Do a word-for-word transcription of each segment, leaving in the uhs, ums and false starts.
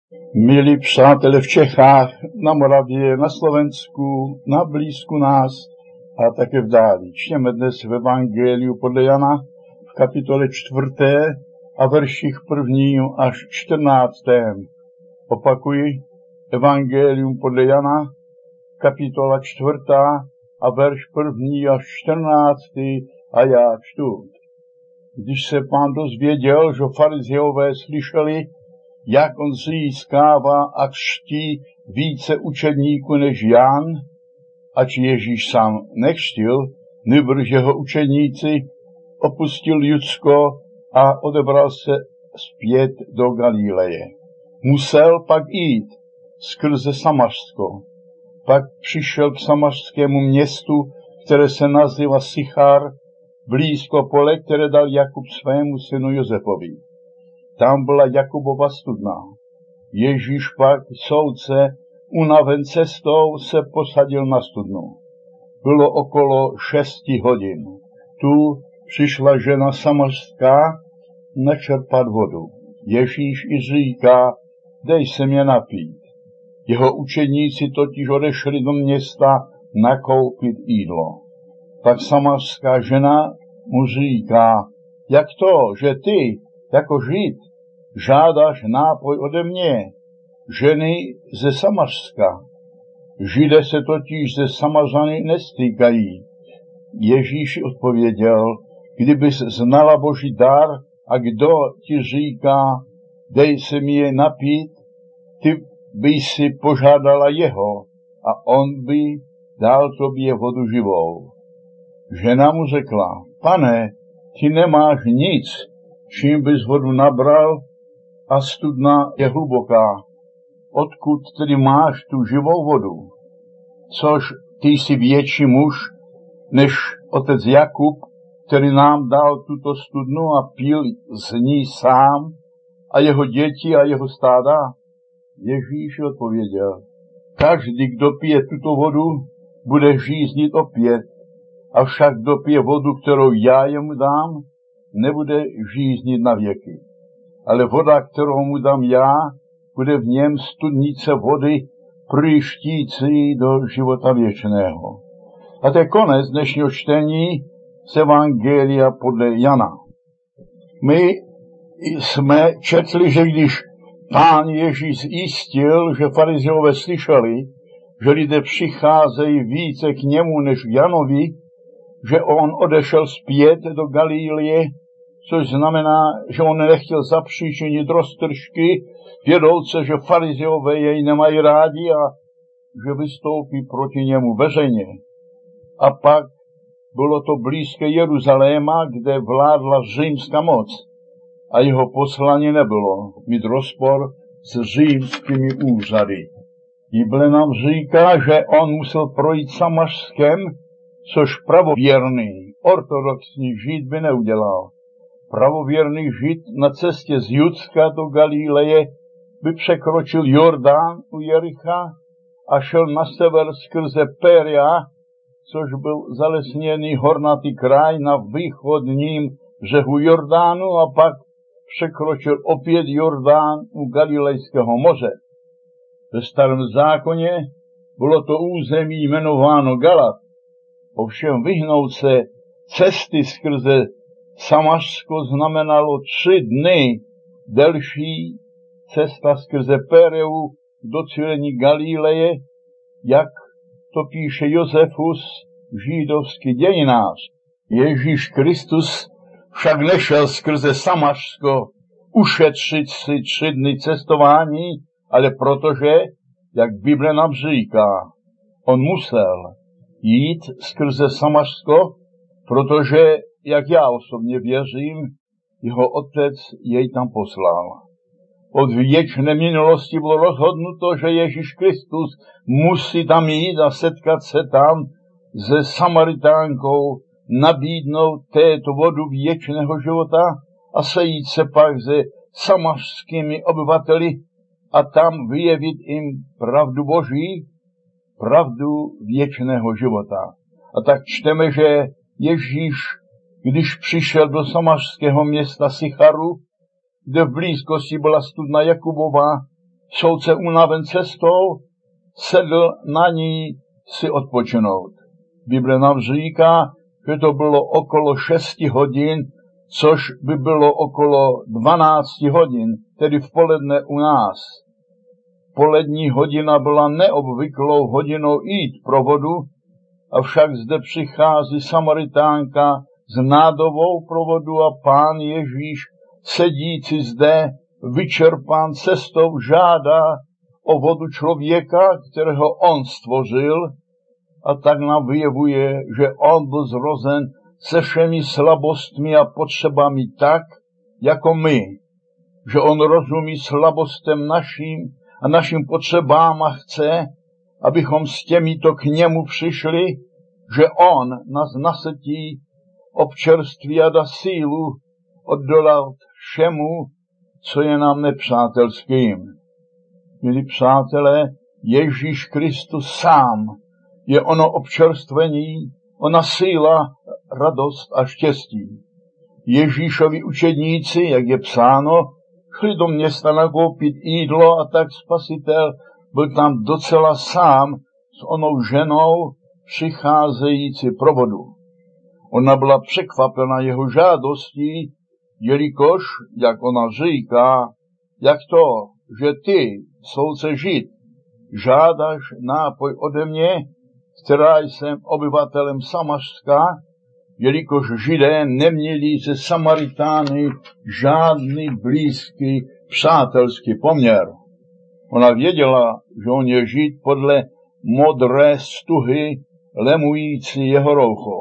Milí přátelé v Čechách, na Moravě, na Slovensku, na blízku nás a také v dáli. Čteme dnes v Evangeliu podle Jana v kapitole čtvrté a verších prvním až čtrnáctém. Opakuji, Evangelium podle Jana, kapitola čtvrtá a verš první až čtrnáctý a já čtu. Když se pán dozvěděl, že farizeové slyšeli, jak on získává a křtí více učedníků než Jan, ač Ježíš sám nekřtil, nýbrž jeho učedníci, opustil Judsko a odebral se zpět do Galileje. Musel pak jít skrze Samařsko. Pak přišel k samařskému městu, které se nazývá Sychar, blízko pole, které dal Jakub svému synu Josefovi. Tam byla Jakubova studna. Ježíš pak, soudce, unaven cestou, se posadil na studnu. Bylo okolo šesti hodin. Tu přišla žena samařská načerpat vodu. Ježíš i říká, dej se mě napít. Jeho učeníci totiž odešli do města nakoupit jídlo. Pak samařská žena mu říká, jak to, že ty, jako Žid, žádáš nápoj ode mě, ženy ze Samařska. Židé se totiž ze Samařany nestýkají. Ježíš odpověděl, kdybys znala Boží dar a kdo ti říká, dej se mi je napít, ty by si požádala jeho a on by dal tobě vodu živou. Žena mu řekla, pane, ty nemáš nic, čím bys vodu nabral, a studna je hluboká. Odkud tedy máš tu živou vodu? Což ty jsi větší muž, než otec Jakub, který nám dal tuto studnu a pil z ní sám, a jeho děti a jeho stáda? Ježíš odpověděl, každý, kdo pije tuto vodu, bude žíznit opět, avšak kdo pije vodu, kterou já jemu dám, nebude žíznit na věky. Ale voda, kterou mu dám já, bude v něm studnice vody prýštící do života věčného. A to je konec dnešního čtení z Evangelia podle Jana. My jsme četli, že když pán Ježíš zjistil, že farizeové slyšeli, že lidé přicházejí více k němu než k Janovi, že on odešel zpět do Galileje, což znamená, že on nechtěl zapříčinit roztržky, vědouce, že farizeové jej nemají rádi a že vystoupí proti němu veřejně. A pak bylo to blízké Jeruzaléma, kde vládla římská moc a jeho poslání nebylo mít rozpor s římskými úřady. Bible nám říká, že on musel projít Samařskem, což pravověrný, ortodoxní Žid by neudělal. Pravověrný Žid na cestě z Judska do Galileje by překročil Jordán u Jericha a šel na sever skrze Péria, což byl zalesněný hornatý kraj na východním břehu Jordánu, a pak překročil opět Jordán u Galilejského moře. Ve starém zákoně bylo to území jmenováno Galat. Ovšem vyhnout se cesty skrze Samařsko znamenalo tři dny delší cesta skrze Péreu do docílení Galileje, jak to píše Josefus, židovský dějinář. Ježíš Kristus však nešel skrze Samařsko ušetřit si tři dny cestování, ale protože, jak Bible nám říká, on musel jít skrze Samařsko, protože, jak já osobně věřím, jeho otec jej tam poslal. Od věčné minulosti bylo rozhodnuto, že Ježíš Kristus musí tam jít a setkat se tam se Samaritánkou, nabídnout této vodu věčného života a sejít se pak se samařskými obyvateli a tam vyjevit jim pravdu Boží, pravdu věčného života. A tak čteme, že Ježíš, když přišel do samařského města Sycharu, kde v blízkosti byla studna Jakubova, soudce unaven cestou, sedl na ní si odpočinout. Bible nám říká, že to bylo okolo šesti hodin, což by bylo okolo dvanácti hodin, tedy v poledne u nás. Polední hodina byla neobvyklou hodinou jít pro vodu, avšak zde přichází Samaritánka s nádobou pro vodu a Pán Ježíš, sedící zde, vyčerpán cestou, žádá o vodu člověka, kterého on stvořil, a tak nám vyjevuje, že on byl zrozen se všemi slabostmi a potřebami tak, jako my. Že on rozumí slabostem našim a našim potřebám a chce, abychom s těmito k němu přišli, že on nás nasytí, občerství a dá sílu oddolat všemu, co je nám nepřátelským. Milí přátelé, Ježíš Kristus sám je ono občerstvení, ona síla, radost a štěstí. Ježíšovi učedníci, jak je psáno, šli do města nakoupit jídlo a tak Spasitel byl tam docela sám s onou ženou přicházející pro vodu. Ona byla překvapena jeho žádostí, jelikož, jak ona říká, jak to, že ty, soudce Žid, žádáš nápoj ode mě, která jsem obyvatelem Samařska, jelikož Židé neměli se Samaritány žádný blízký přátelský poměr. Ona věděla, že on je Žid podle modré stuhy lemující jeho roucho.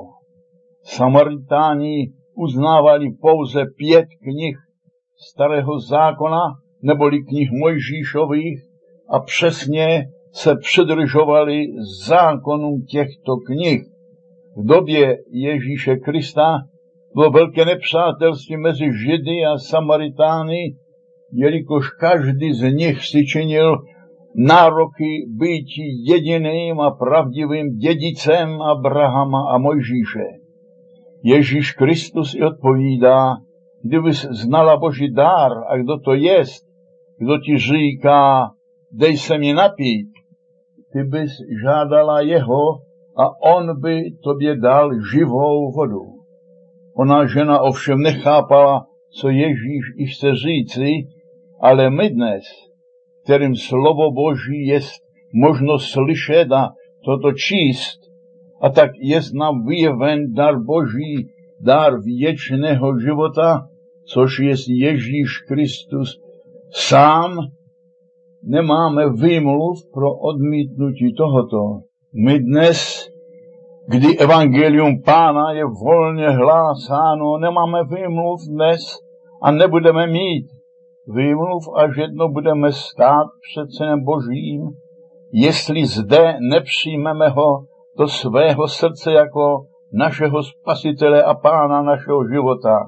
Samaritáni uznávali pouze pět knih starého zákona, neboli knih Mojžíšových, a přesně se přidržovali zákonům těchto knih. V době Ježíše Krista bylo velké nepřátelství mezi Židy a Samaritány, jelikož každý z nich si činil nároky býti jediným a pravdivým dědicem Abrahama a Mojžíše. Ježíš Kristus i odpovídá, kdybys znala Boží dár a kdo to jest, kdo ti říká, dej se mi napít, ty bys žádala jeho a on by tobě dal živou vodu. Ona žena ovšem nechápala, co Ježíš i chce říci, ale my dnes, kterým slovo Boží jest možno slyšet a toto číst, a tak jest nám vyjeven dar Boží, dar věčného života, což je Ježíš Kristus sám, nemáme výmluv pro odmítnutí tohoto. My dnes, kdy evangelium Pána je volně hlásáno, nemáme výmluv dnes a nebudeme mít výmluv, až jedno budeme stát před synem Božím, jestli zde nepřijmeme ho do svého srdce jako našeho spasitele a Pána našeho života.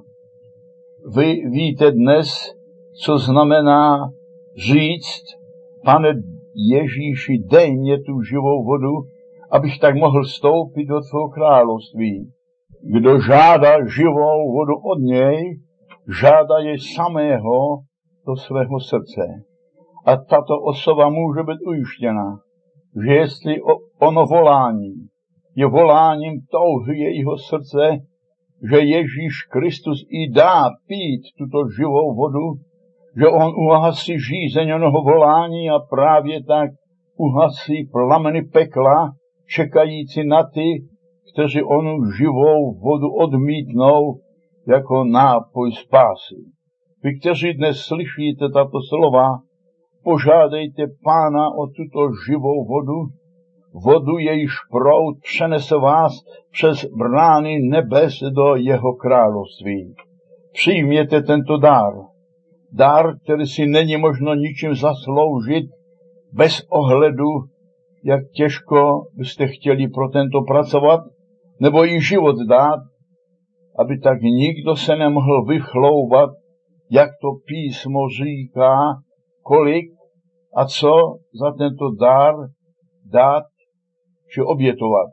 Vy víte dnes, co znamená říct, Pane Ježíši, dej mě tu živou vodu, abych tak mohl vstoupit do tvého království. Kdo žádá živou vodu od něj, žádá jej samého do svého srdce. A tato osoba může být ujištěna, že jestli ono volání je voláním touhy jejího srdce, že Ježíš Kristus i dá pít tuto živou vodu, že on uhasí žízeň onoho volání a právě tak uhasí plameny pekla, čekající na ty, kteří onu živou vodu odmítnou jako nápoj spásy. Vy, kteří dnes slyšíte tato slova, požádejte Pána o tuto živou vodu, vodu, jejíž proud přenese vás přes brány nebes do jeho království. Přijměte tento dar. Dar, který si není možno ničím zasloužit, bez ohledu, jak těžko byste chtěli pro tento pracovat, nebo i život dát, aby tak nikdo se nemohl vychloubat, jak to písmo říká, kolik a co za tento dar dát či obětovat.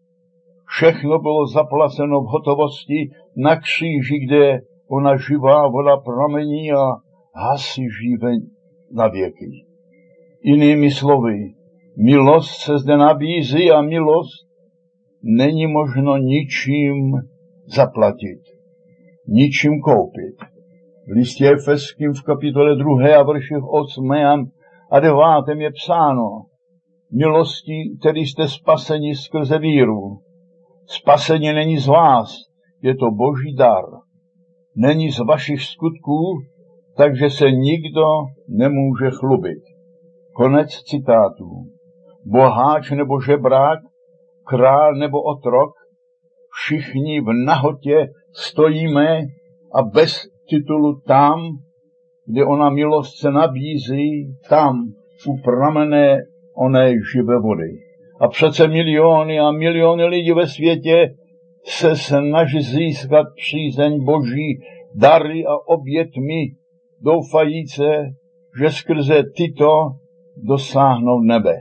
Všechno bylo zaplaceno v hotovosti na kříži, kde ona živá voda pramení a hasí žíveň na věky. Jinými slovy, milost se zde nabízí a milost není možno ničím zaplatit, ničím koupit. V listě Efeským v kapitole druhé a verších osmém a devátém je psáno: milostí, tedy jste spaseni skrze víru. Spasení není z vás, je to Boží dar. Není z vašich skutků, takže se nikdo nemůže chlubit. Konec citátu. Boháč nebo žebrák, král nebo otrok, všichni v nahotě stojíme a bez titulu tam, kde ona milost se nabízí, tam u pramene oné živé vody. A přece miliony a miliony lidí ve světě se snaží získat přízeň Boží dary a obětmi, doufajíce, že skrze tyto dosáhnou nebe.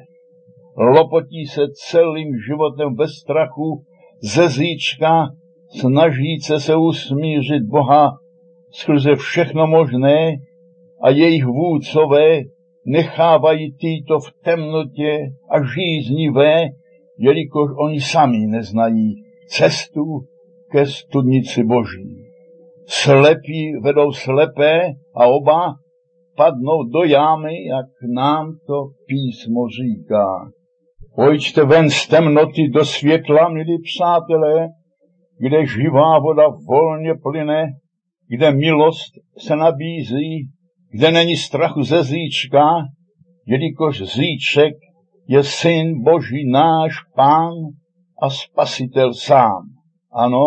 Lopotí se celým životem ve strachu, ze zítřka, snažíce se usmířit Boha skrze všechno možné a jejich vůdcové nechávají tyto v temnotě a žíznivé, jelikož oni sami neznají cestu ke studnici Boží. Slepí vedou slepé a oba padnou do jámy, jak nám to písmo říká. Pojďte ven z temnoty do světla, milí přátelé, kde živá voda volně plyne, kde milost se nabízí, kde není strachu ze zítřka, jelikož zítřek je Syn Boží, náš Pán a Spasitel sám. Ano,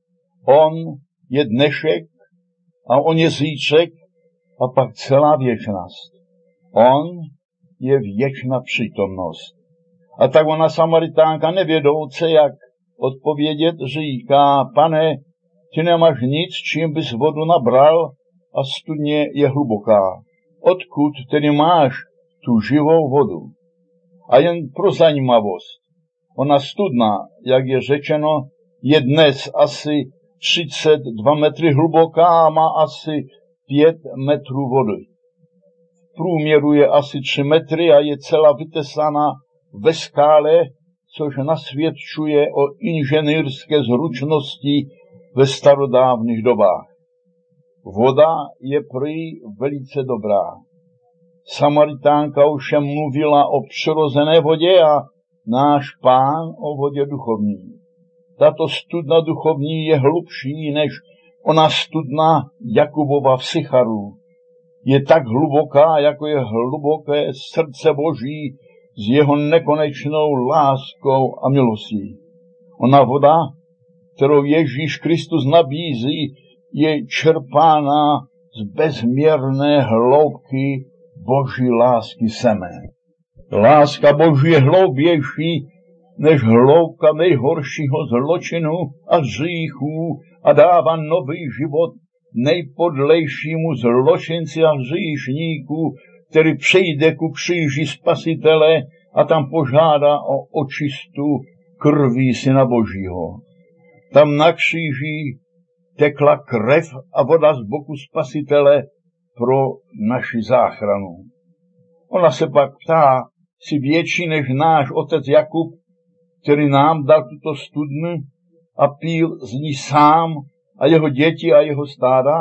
on je dnešek a on je zítřek a pak celá věčnost. On je věčná přítomnost. A tak ona Samaritánka nevědouce, jak odpovědět, říká: Pane, ty nemáš nic, čím bys vodu nabral a studně je hluboká. Odkud tedy máš tu živou vodu? A jen pro zajímavost, ona studna, jak je řečeno, je dnes asi třicet dva metry hluboká a má asi pět metrů vody. V průměru je asi tři metry a je celá vytesaná ve skále, což nasvědčuje o inženýrské zručnosti ve starodávných dobách. Voda je prý velice dobrá. Samaritánka ovšem mluvila o přirozené vodě a náš Pán o vodě duchovní. Tato studna duchovní je hlubší než ona studna Jakubova v Sycharu. Je tak hluboká, jako je hluboké srdce Boží s jeho nekonečnou láskou a milostí. Ona voda, kterou Ježíš Kristus nabízí, je čerpána z bezměrné hloubky Boží lásky seme. Láska Boží je hloubější než hloubka nejhoršího zločinu a hříchů a dává nový život nejpodlejšímu zločinci a hříšníku, který přijde ku kříži Spasitele a tam požádá o očistu krví Syna Božího. Tam na kříži tekla krev a voda z boku Spasitele pro naši záchranu. Ona se pak ptá, jsi větší než náš otec Jakub, který nám dal tuto studnu a pil z ní sám a jeho děti a jeho stáda?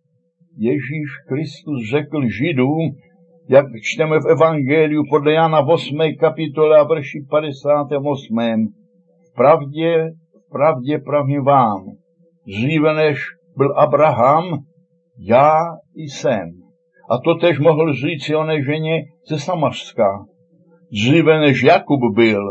Ježíš Kristus řekl Židům, jak čteme v Evangeliu podle Jana v osmé kapitole a verši padesátém osmém. V pravdě, v pravdě pravím vám, dříve než byl Abraham, já jsem. A to tež mohl říct o oné ženě ze Samařska. Dříve než Jakub byl,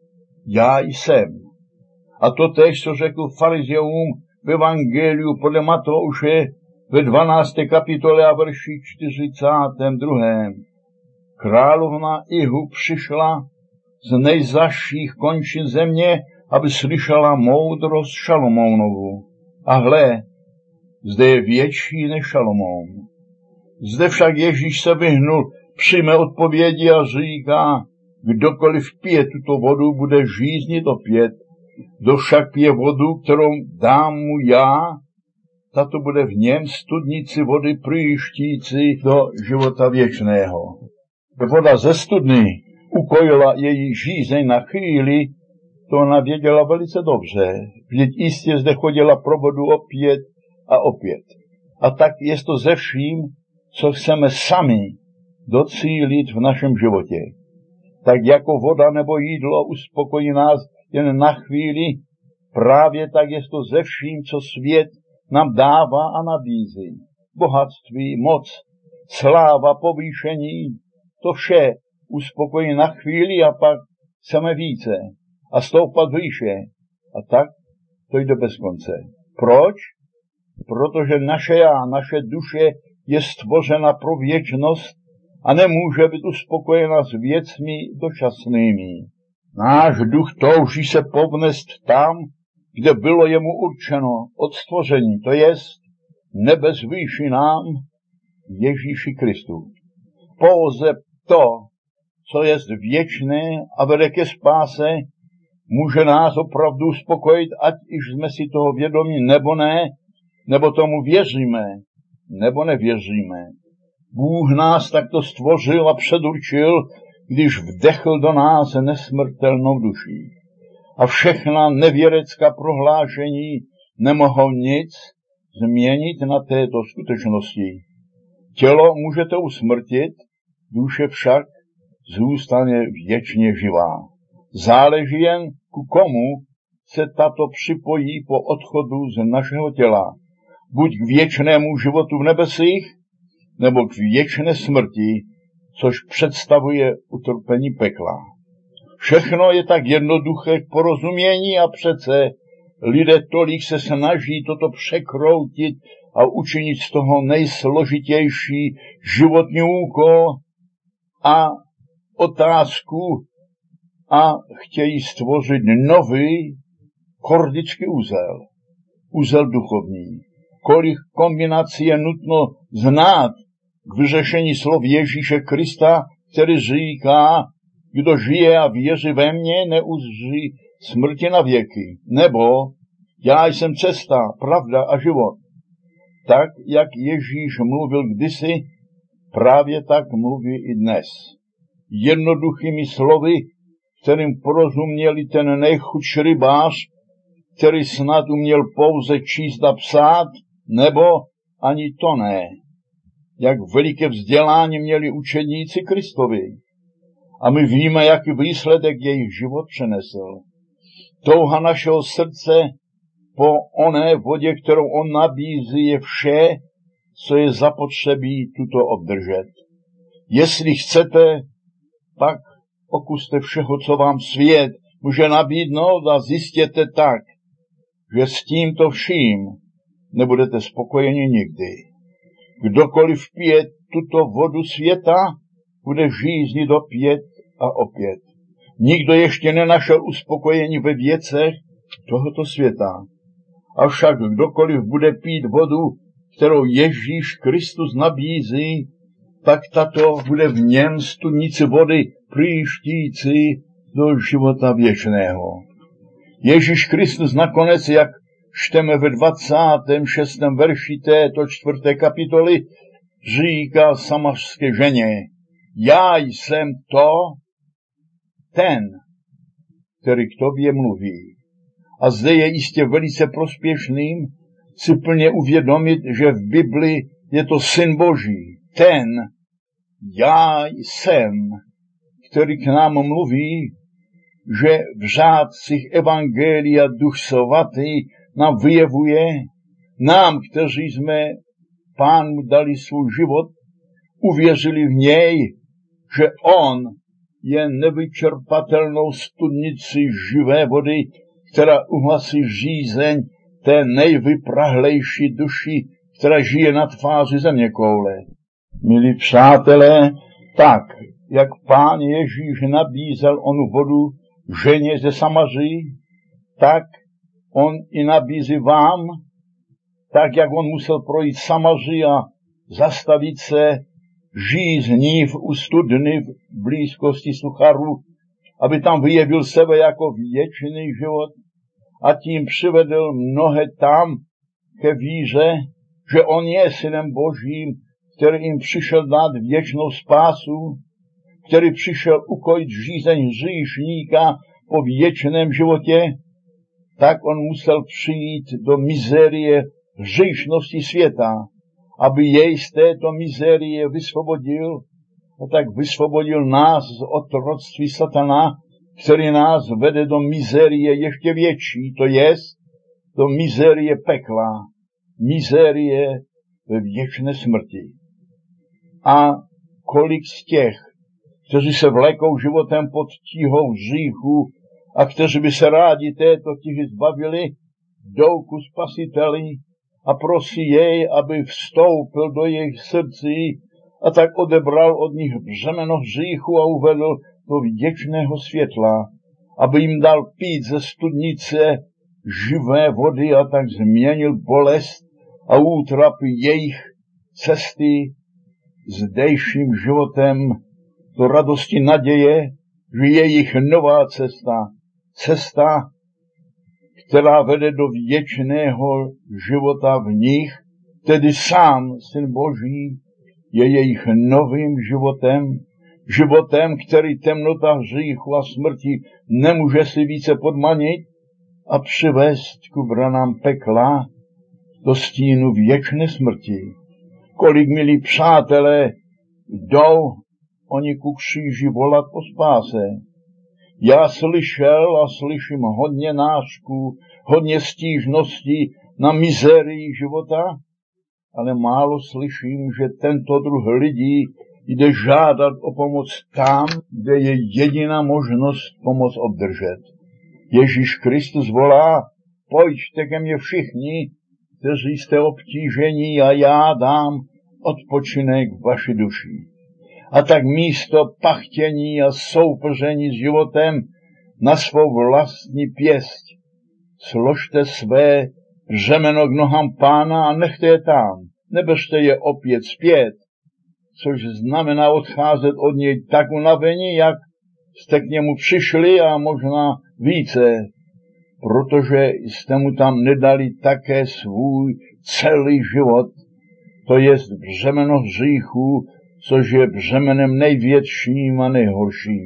já jsem. A to tež, co řekl farizeům v Evangeliu podle Matouše ve dvanácté kapitole a verši čtyřicátém druhém. Královna Ihu přišla z nejzaších končin země, aby slyšela moudrost Šalomounovu. A hle, zde je větší než Šalomoun. Zde však Ježíš se vyhnul přímé odpovědi a říká, kdokoliv pije tuto vodu, bude žíznit opět. Kdo však pije vodu, kterou dám mu já, tato bude v něm studnici vody přijíždějící do života věčného. voda ze studny ukojila její žízeň na chvíli, to ona věděla velice dobře. Vždyť jistě zde chodila pro vodu opět a opět. A tak je to ze vším, co chceme sami docílit v našem životě. Tak jako voda nebo jídlo uspokojí nás jen na chvíli, právě tak je to ze vším, co svět nám dává a nabízí. Bohatství, moc, sláva, povýšení, to vše uspokojí na chvíli a pak chceme více a stoupat výše. A tak to jde bez konce. Proč? Protože naše já, naše duše je stvořena pro věčnost a nemůže být uspokojena s věcmi dočasnými. Náš duch touží se povnést tam, kde bylo jemu určeno od stvoření, to jest nebe zvýší nám Ježíši Kristu. Pouze to, co jest věčné a vede ke spáse, může nás opravdu uspokojit, ať iž jsme si toho vědomí nebo ne, nebo tomu věříme, nebo nevěříme. Bůh nás takto stvořil a předurčil, když vdechl do nás nesmrtelnou duši. A všechna nevěrecká prohlášení nemohou nic změnit na této skutečnosti. Tělo můžete usmrtit, duše však zůstane věčně živá. Záleží jen, ku komu se tato připojí po odchodu z našeho těla. Buď k věčnému životu v nebesích, nebo k věčné smrti, což představuje utrpení pekla. Všechno je tak jednoduché k porozumění a přece lidé tolik se snaží toto překroutit a učinit z toho nejsložitější životní úkol a otázku a chtějí stvořit nový kordický úzel, úzel duchovní. Kolik kombinací je nutno znát k vyřešení slov Ježíše Krista, který říká, kdo žije a věří ve mně, neuzří smrti na věky. Nebo já jsem cesta, pravda a život. Tak, jak Ježíš mluvil kdysi, právě tak mluví i dnes. Jednoduchými slovy, kterým porozuměli ten nejchudší rybář, který snad uměl pouze číst a psát, nebo ani to ne. Jak veliké vzdělání měli učedníci Kristovi. A my víme, jaký výsledek jejich život přenesl. Touha našeho srdce po oné vodě, kterou on nabízí, je vše, co je zapotřebí tuto obdržet. Jestli chcete, pak okuste všeho, co vám svět může nabídnout a zjistěte tak, že s tímto vším nebudete spokojeni nikdy. Kdokoliv pije tuto vodu světa, bude žíznit opět a opět. Nikdo ještě nenašel uspokojení ve věcech tohoto světa. Avšak kdokoliv bude pít vodu, kterou Ježíš Kristus nabízí, pak tato bude v něm studnici vody příštící do života věčného. Ježíš Kristus nakonec, jak čteme ve dvacátém šestém verši této čtvrté kapitoly, říká samařské ženě, já jsem to, ten, který k tobě mluví. A zde je jistě velice prospěšným si plně uvědomit, že v Bibli je to Syn Boží, ten, já jsem, který k nám mluví, že v řádcích Evangelia Duch Svatý nám vyjevuje, nám, kteří jsme Pánu dali svůj život, uvěřili v něj, že on je nevyčerpatelnou studnicí živé vody, která uhlasí žízeň té nejvyprahlejší duši, která žije na tváři zeměkoule. Milí přátelé, tak, jak Pán Ježíš nabízel onu vodu ženě ze Samaří, tak on i nabízí vám, tak, jak on musel projít Samaří a zastavit se žízní v studny v blízkosti Sucharu, aby tam vyjevil sebe jako věčný život a tím přivedl mnohé tam ke víře, že on je Synem Božím, který jim přišel dát věčnou spásu, který přišel ukojit žízeň hříšníka po věčném životě, tak on musel přijít do mizérie hříšnosti světa, aby jej z této mizérie vysvobodil, a tak vysvobodil nás z otroctví satana, který nás vede do mizérie ještě větší, to jest do mizérie pekla, mizérie ve věčné smrti. A kolik z těch, kteří se vlekou životem pod tíhou hříchu a kteří by se rádi této tíhy zbavili, jdou ku Spasiteli a prosí jej, aby vstoupil do jejich srdcí a tak odebral od nich břemeno hříchu a uvedl do věčného světla, aby jim dal pít ze studnice živé vody a tak změnil bolest a útrap jejich cesty zdejším životem do radosti naděje, že jejich nová cesta, cesta, která vede do věčného života v nich, tedy sám Syn Boží je jejich novým životem, životem, který temnota hříchu a smrti nemůže si více podmanit a přivést ku branám pekla do stínu věčné smrti. Kolik, milí přátelé, jdou oni ku kříži volat o spáse. Já slyšel a slyším hodně nářků, hodně stížností na mizérii života, ale málo slyším, že tento druh lidí jde žádat o pomoc tam, kde je jediná možnost pomoc obdržet. Ježíš Kristus volá, pojďte ke mně všichni, kteří jste obtížení a já dám odpočinek vaši duši. A tak místo pachtění a soupeření s životem na svou vlastní pěst složte své břemeno k nohám Pána a nechte je tam. Neberte je opět zpět, což znamená odcházet od něj tak unavení, jak jste k němu přišli a možná více, protože jste mu tam nedali také svůj celý život, to jest břemeno hříchu, což je břemenem největším a nejhorším.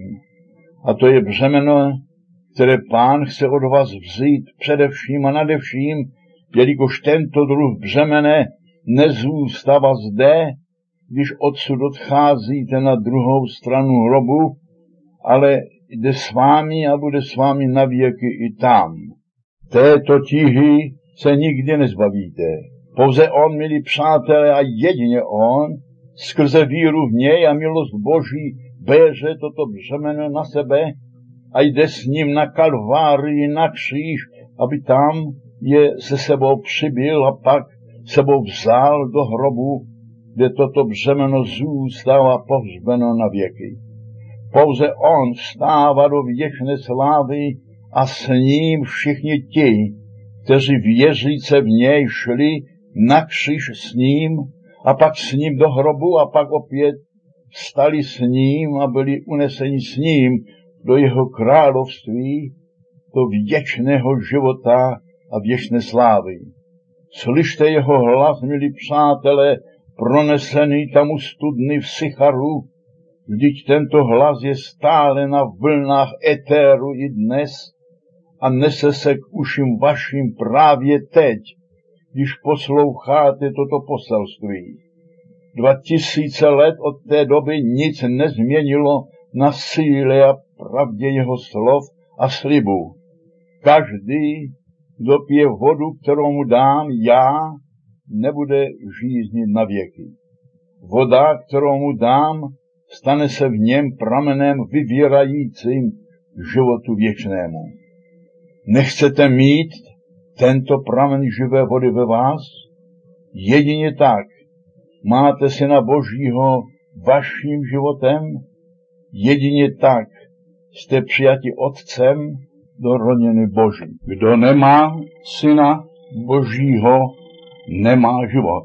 A to je břemeno, které Pán chce od vás vzít především a nadevším, jelikož tento druh břemene nezůstává zde, když odsud odcházíte na druhou stranu hrobu, ale jde s vámi a bude s vámi na věky i tam. Této tíhy se nikdy nezbavíte. Pouze on, milí přátelé, a jedině on, skrze víru v něj a milost Boží, bere toto břemeno na sebe a jde s ním na Kalvárii, na kříž, aby tam je se sebou přibyl a pak sebou vzal do hrobu, kde toto břemeno zůstává pohřbeno na věky. Pouze on vstává do věčné slávy a s ním všichni ti, kteří věříce v něj šli na kříž s ním a pak s ním do hrobu a pak opět vstali s ním a byli uneseni s ním do jeho království, do věčného života a věčné slávy. Slyšte jeho hlas, milí přátelé, pronesený tam u studny v Sycharu, vždyť tento hlas je stále na vlnách éteru i dnes a nese se k uším vašim právě teď, když posloucháte toto poselství. Dva tisíce let od té doby nic nezměnilo na síle a pravdě jeho slov a slibu. Každý, kdo pije vodu, kterou mu dám já, nebude žíznit na věky. Voda, kterou mu dám, stane se v něm pramenem vyvírajícím životu věčnému. Nechcete mít tento pramen živé vody ve vás? Jedině tak máte Syna Božího vaším životem, jedině tak jste přijati Otcem do rodiny Boží. Kdo nemá Syna Božího, nemá život.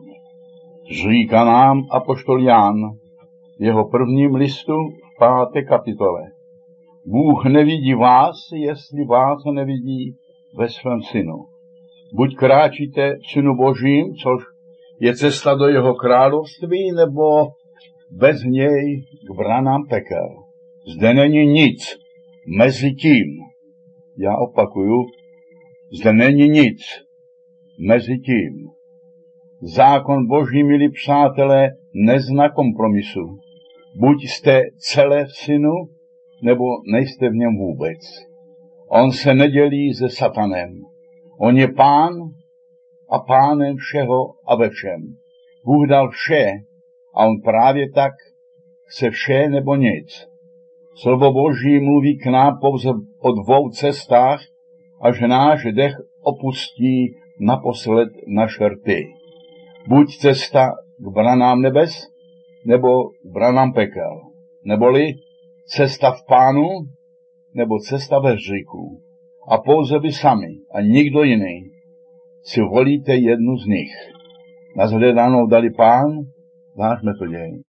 Říká nám apoštol Jan v jeho prvním listu v páté kapitole. Bůh nevidí vás, jestli vás nevidí ve svém Synu. Buď kráčíte v Synu Božím, což je cesta do jeho království, nebo bez něj k branám pekel. Zde není nic mezi tím. Já opakuju, zde není nic mezi tím. Zákon Boží, milí přátelé, nezná kompromisu. Buď jste celé v synu, nebo nejste v něm vůbec. On se nedělí se satanem. On je pán a pánem všeho a ve všem. Bůh dal vše a on právě tak chce vše nebo nic. Slovo Boží mluví k nám pouze o dvou cestách, až náš dech opustí naposled naše rty. Buď cesta k branám nebes, nebo k branám pekel. Neboli cesta v pánu, nebo cesta ve hříchu. A pouze vy sami a nikdo jiný si volíte jednu z nich. Na shledanou dali pán, váš metoděj.